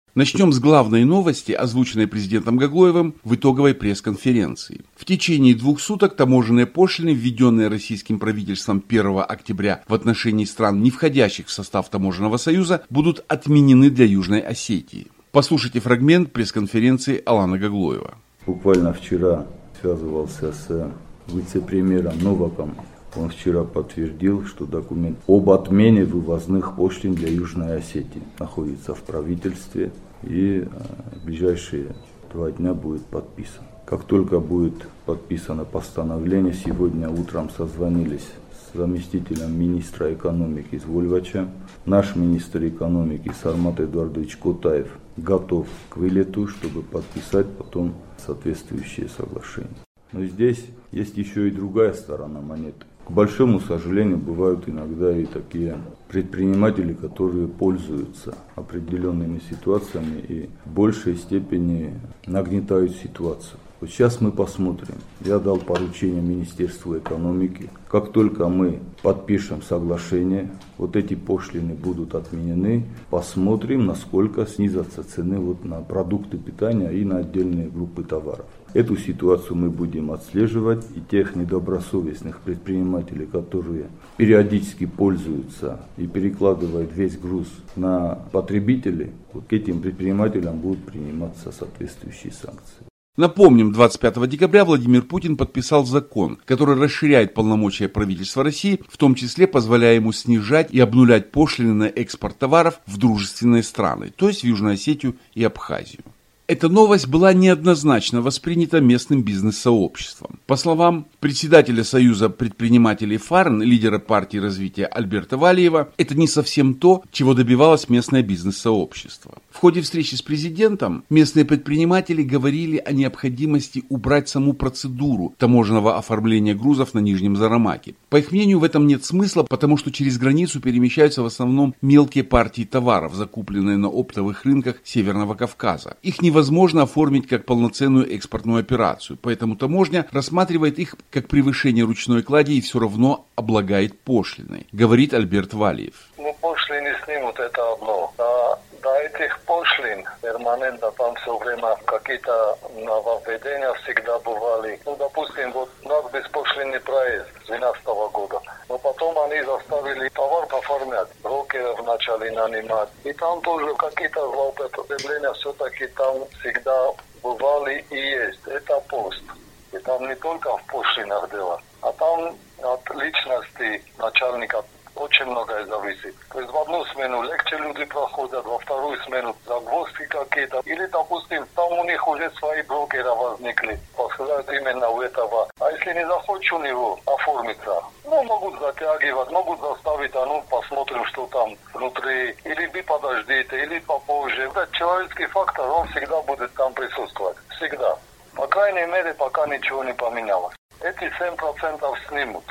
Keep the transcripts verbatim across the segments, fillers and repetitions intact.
Начнем с главной новости, озвученной президентом Гаглоевым в итоговой пресс-конференции. В течение двух суток таможенные пошлины, введенные российским правительством первого октября в отношении стран, не входящих в состав Таможенного союза, будут отменены для Южной Осетии. Послушайте фрагмент пресс-конференции Алана Гаглоева. Буквально вчера связывался с вице-премьером Новаком. Он вчера подтвердил, что документ об отмене вывозных пошлин для Южной Осетии находится в правительстве и в ближайшие два дня будет подписан. Как только будет подписано постановление, сегодня утром созвонились с заместителем министра экономики Звольвача. Наш министр экономики Сармат Эдуардович Котаев готов к вылету, чтобы подписать потом соответствующие соглашения. Но здесь есть еще и другая сторона монеты. К большому сожалению, бывают иногда и такие предприниматели, которые пользуются определенными ситуациями и в большей степени нагнетают ситуацию. Вот сейчас мы посмотрим. Я дал поручение Министерству экономики. Как только мы подпишем соглашение, вот эти пошлины будут отменены. Посмотрим, насколько снизятся цены вот на продукты питания и на отдельные группы товаров. Эту ситуацию мы будем отслеживать, и тех недобросовестных предпринимателей, которые периодически пользуются и перекладывают весь груз на потребителей, вот к этим предпринимателям будут приниматься соответствующие санкции. Напомним, двадцать пятого декабря Владимир Путин подписал закон, который расширяет полномочия правительства России, в том числе позволяя ему снижать и обнулять пошлины на экспорт товаров в дружественные страны, то есть в Южную Осетию и Абхазию. Эта новость была неоднозначно воспринята местным бизнес-сообществом. По словам председателя Союза предпринимателей ФАРН, лидера партии развития Альберта Валиева, это не совсем то, чего добивалось местное бизнес-сообщество. В ходе встречи с президентом местные предприниматели говорили о необходимости убрать саму процедуру таможенного оформления грузов на Нижнем Зарамаке. По их мнению, в этом нет смысла, потому что через границу перемещаются в основном мелкие партии товаров, закупленные на оптовых рынках Северного Кавказа. Их невозможно Возможно оформить как полноценную экспортную операцию, поэтому таможня рассматривает их как превышение ручной клади и все равно облагает пошлиной, говорит Альберт Валиев. Ну, пошлины снимут, это одно. А до этих пошлин перманентно там все время какие-то нововведения всегда бывали. Ну, допустим, вот у нас беспошлинный проезд с две тысячи двенадцатого года. Но потом они заставили товар оформлять, брокеров начали нанимать. И там тоже какие-то злоупотребления все-таки там всегда бывали и есть. Это пост. И там не только в пошлинах дело, а там от личности начальника очень многое зависит. То есть в одну смену легче люди проходят, во вторую смену загвоздки какие-то. Или, допустим, там у них уже свои брокеры возникли, посылают именно у этого. А если не захочешь у него оформиться, ну, могут затягивать, могут заставить, а ну, посмотрим, что там внутри. Или вы подождите, или попозже. Этот человеческий фактор, он всегда будет там присутствовать. Всегда. По крайней мере, пока ничего не поменялось. Эти семь процентов снимут.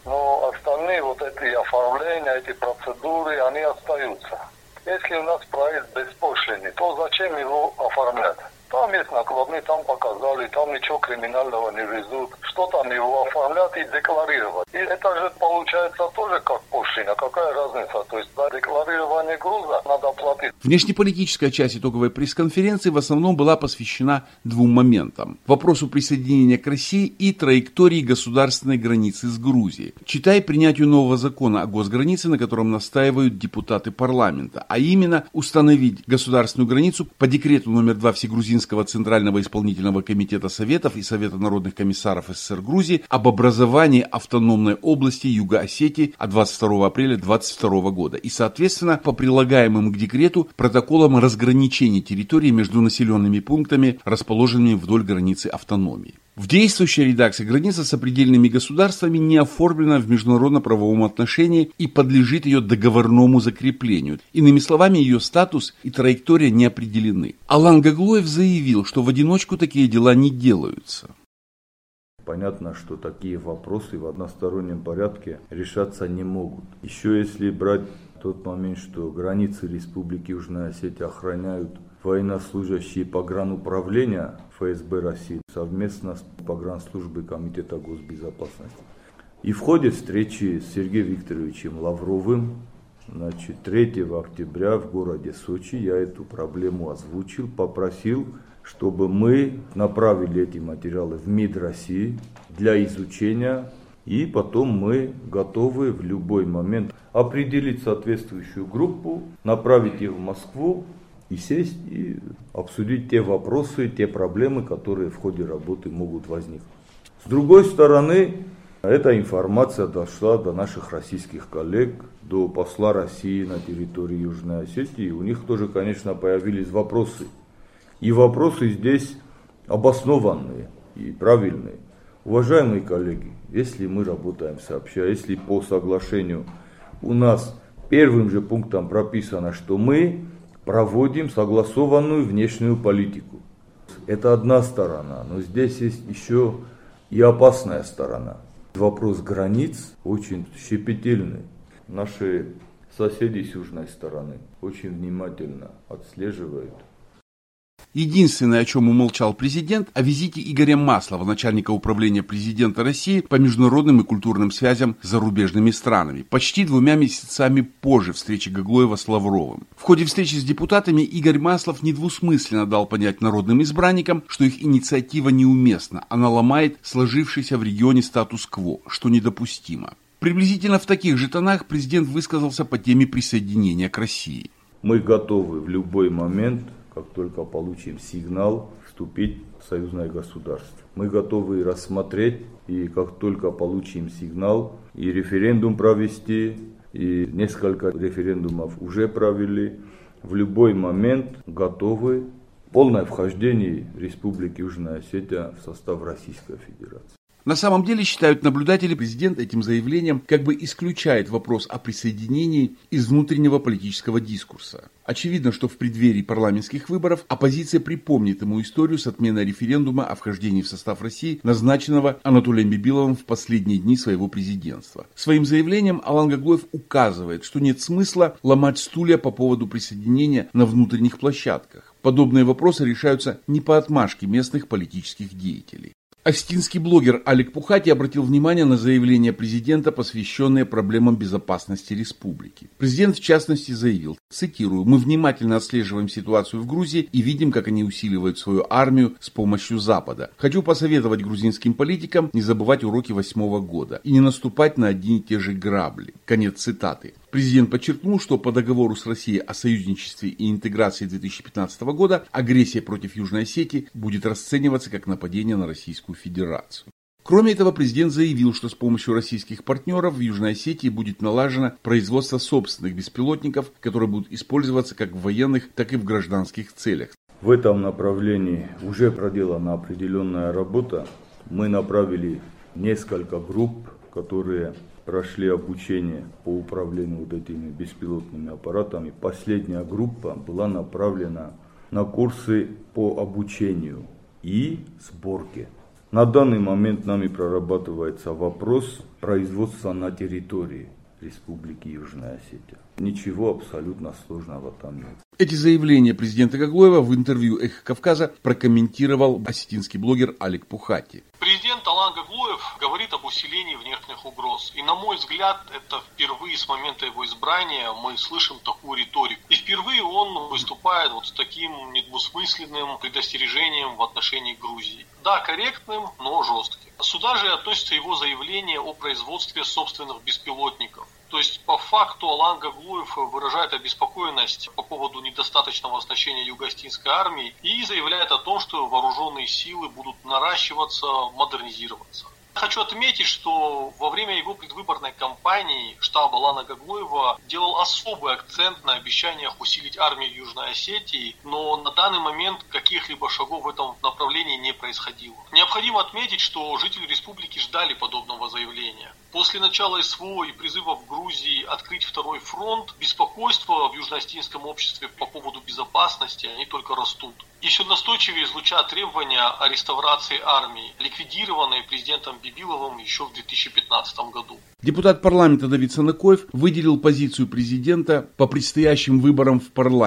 Но остальные вот эти оформления, эти процедуры, они остаются. Если у нас проезд беспошлинный, то зачем его оформлять? Там есть накладные, там показали, там ничего криминального не везут. Что там его оформлять и декларировать? И это же получается тоже как пошлина. Какая разница? То есть за декларирование груза надо платить. Внешнеполитическая часть итоговой пресс-конференции в основном была посвящена двум моментам. Вопросу присоединения к России и траектории государственной границы с Грузией. Читай принятию нового закона о госгранице, на котором настаивают депутаты парламента. А именно установить государственную границу по декрету номер два Всегрузинского Центрального исполнительного комитета Советов и Совета народных комиссаров СССР Грузии об образовании автономной области Юго-Осетии от двадцать второго апреля двадцать второго года и, соответственно, по прилагаемым к декрету протоколам разграничения территории между населенными пунктами, расположенными вдоль границы автономии. В действующей редакции граница с сопредельными государствами не оформлена в международно-правовом отношении и подлежит ее договорному закреплению. Иными словами, ее статус и траектория не определены. Алан Гаглоев заявил, что в одиночку такие дела не делаются. Понятно, что такие вопросы в одностороннем порядке решаться не могут. Еще если брать тот момент, что границы Республики Южная Осетия охраняют военнослужащие погрануправления ФСБ России совместно с погранслужбой Комитета госбезопасности. И в ходе встречи с Сергеем Викторовичем Лавровым Значит, третьего октября в городе Сочи я эту проблему озвучил, попросил, чтобы мы направили эти материалы в МИД России для изучения, и потом мы готовы в любой момент определить соответствующую группу, направить их в Москву и сесть и обсудить те вопросы, те проблемы, которые в ходе работы могут возникнуть. С другой стороны, эта информация дошла до наших российских коллег, до посла России на территории Южной Осетии. И у них тоже, конечно, появились вопросы. И вопросы здесь обоснованные и правильные. Уважаемые коллеги, если мы работаем сообща, если по соглашению у нас первым же пунктом прописано, что мы проводим согласованную внешнюю политику. Это одна сторона, но здесь есть еще и опасная сторона. Вопрос границ очень щепетильный. Наши соседи с южной стороны очень внимательно отслеживают. Единственное, о чем умолчал президент, о визите Игоря Маслова, начальника управления президента России по международным и культурным связям с зарубежными странами, почти двумя месяцами позже встречи Гаглоева с Лавровым. В ходе встречи с депутатами Игорь Маслов недвусмысленно дал понять народным избранникам, что их инициатива неуместна, она ломает сложившийся в регионе статус-кво, что недопустимо. Приблизительно в таких же тонах президент высказался по теме присоединения к России. Мы готовы в любой момент, как только получим сигнал, вступить в союзное государство. Мы готовы рассмотреть, и как только получим сигнал, и референдум провести, и несколько референдумов уже провели, в любой момент готовы полное вхождение Республики Южная Осетия в состав Российской Федерации. На самом деле, считают наблюдатели, президент этим заявлением как бы исключает вопрос о присоединении из внутреннего политического дискурса. Очевидно, что в преддверии парламентских выборов оппозиция припомнит ему историю с отменой референдума о вхождении в состав России, назначенного Анатолием Бибиловым в последние дни своего президентства. Своим заявлением Алан Гаглоев указывает, что нет смысла ломать стулья по поводу присоединения на внутренних площадках. Подобные вопросы решаются не по отмашке местных политических деятелей. Осетинский блогер Алик Пухати обратил внимание на заявления президента, посвященные проблемам безопасности республики. Президент, в частности, заявил, цитирую, «Мы внимательно отслеживаем ситуацию в Грузии и видим, как они усиливают свою армию с помощью Запада. Хочу посоветовать грузинским политикам не забывать уроки восьмого года и не наступать на одни и те же грабли». Конец цитаты. Президент подчеркнул, что по договору с Россией о союзничестве и интеграции две тысячи пятнадцатого года агрессия против Южной Осетии будет расцениваться как нападение на Российскую Федерацию. Кроме этого, президент заявил, что с помощью российских партнеров в Южной Осетии будет налажено производство собственных беспилотников, которые будут использоваться как в военных, так и в гражданских целях. В этом направлении уже проделана определенная работа. Мы направили несколько групп, которые прошли обучение по управлению вот этими беспилотными аппаратами. Последняя группа была направлена на курсы по обучению и сборке. На данный момент нами прорабатывается вопрос производства на территории Республики Южная Осетия. Ничего абсолютно сложного там нет. Эти заявления президента Гаглоева в интервью «Эхо Кавказа» прокомментировал осетинский блогер Алик Пухати. Президент Алан Гаглоев говорит об усилении внешних угроз. И на мой взгляд, это впервые с момента его избрания мы слышим такую риторику. И впервые он выступает вот с таким недвусмысленным предостережением в отношении Грузии. Да, корректным, но жестким. Сюда же относится его заявление о производстве собственных беспилотников. То есть, по факту, Алан Гаглоев выражает обеспокоенность по поводу недостаточного оснащения юго-осетинской армии и заявляет о том, что вооруженные силы будут наращиваться, модернизироваться. Хочу отметить, что во время его предвыборной кампании штаб Алана Гаглоева делал особый акцент на обещаниях усилить армию Южной Осетии, но на данный момент каких-либо шагов в этом направлении не происходило. Необходимо отметить, что жители республики ждали подобного заявления. После начала СВО и призыва в Грузии открыть второй фронт, беспокойство в южно-осетинском обществе по поводу безопасности, они только растут. Еще настойчивее звучат требования о реставрации армии, ликвидированной президентом Бибиловым еще в две тысячи пятнадцатом году. Депутат парламента Давид Санакоев выделил позицию президента по предстоящим выборам в парламент.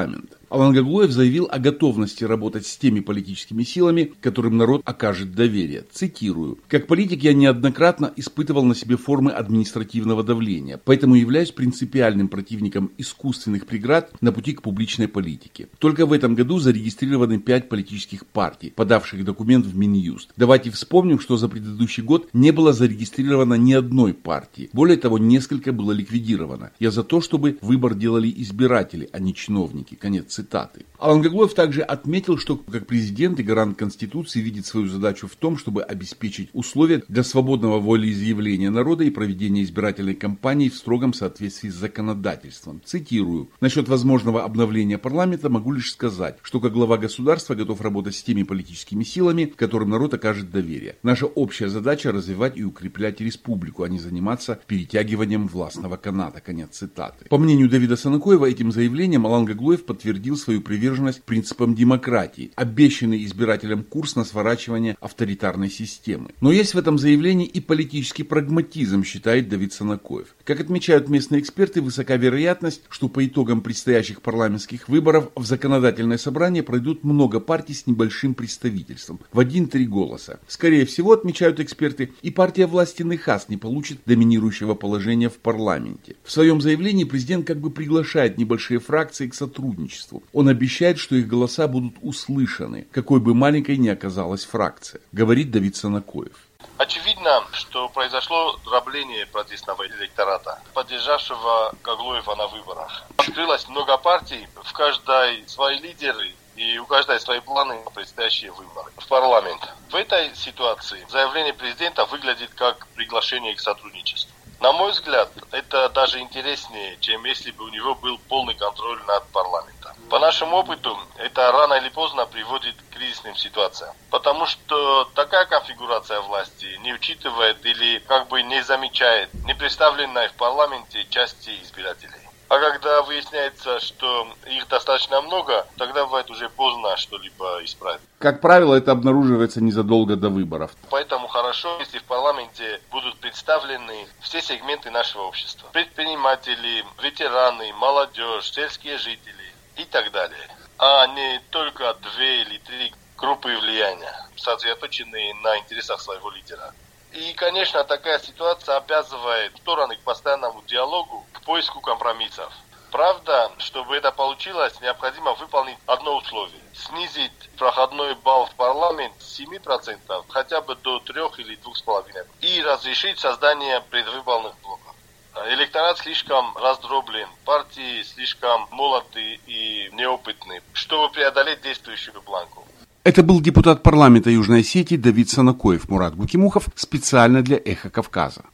Алан Гаглоев заявил о готовности работать с теми политическими силами, которым народ окажет доверие. Цитирую. «Как политик я неоднократно испытывал на себе формы административного давления, поэтому являюсь принципиальным противником искусственных преград на пути к публичной политике. Только в этом году зарегистрированы пять политических партий, подавших документ в Минюст. Давайте вспомним, что за предыдущий год не было зарегистрировано ни одной партии. Более того, несколько было ликвидировано. Я за то, чтобы выбор делали избиратели, а не чиновники». Конец цитаты. Алан Гаглоев также отметил, что как президент и гарант Конституции видит свою задачу в том, чтобы обеспечить условия для свободного волеизъявления народа и проведения избирательной кампании в строгом соответствии с законодательством. Цитирую. «Насчет возможного обновления парламента могу лишь сказать, что как глава государства готов работать с теми политическими силами, которым народ окажет доверие. Наша общая задача – развивать и укреплять республику, а не заниматься перетягиванием властного каната». Конец цитаты. По мнению Давида Санакоева, этим заявлением Алан Гаглоев подтвердил свою приверженность принципам демократии, обещанный избирателям курс на сворачивание авторитарной системы. Но есть в этом заявлении и политический прагматизм, считает Давид Санакоев. Как отмечают местные эксперты, высока вероятность, что по итогам предстоящих парламентских выборов в законодательное собрание пройдут много партий с небольшим представительством, в один-три голоса. Скорее всего, отмечают эксперты, и партия власти Нехас не получит доминирующего положения в парламенте. В своем заявлении президент как бы приглашает небольшие фракции к сотрудничеству. Он обещает, что их голоса будут услышаны, какой бы маленькой ни оказалась фракция, говорит Давид Санакоев. Очевидно, что произошло дробление протестного электората, поддержавшего Гаглоева на выборах. Открылось много партий, в каждой свои лидеры, и у каждой свои планы на предстоящие выборы в парламент. В этой ситуации заявление президента выглядит как приглашение к сотрудничеству. На мой взгляд, это даже интереснее, чем если бы у него был полный контроль над парламентом. По нашему опыту, это рано или поздно приводит к кризисным ситуациям. Потому что такая конфигурация власти не учитывает или как бы не замечает непредставленной в парламенте части избирателей. А когда выясняется, что их достаточно много, тогда бывает уже поздно что-либо исправить. Как правило, это обнаруживается незадолго до выборов. Поэтому хорошо, если в парламенте будут представлены все сегменты нашего общества. Предприниматели, ветераны, молодежь, сельские жители и так далее. А не только две или три группы влияния, сосредоточенные на интересах своего лидера. И, конечно, такая ситуация обязывает стороны к постоянному диалогу, к поиску компромиссов. Правда, чтобы это получилось, необходимо выполнить одно условие. Снизить проходной балл в парламент с семи процентов хотя бы до трёх или двух с половиной процентов. И разрешить создание предвыборных блоков. Электорат слишком раздроблен, партии слишком молоды и неопытны, чтобы преодолеть действующую планку. Это был депутат парламента Южной Осетии Давид Санакоев. Мурат Гукимухов специально для «Эхо Кавказа».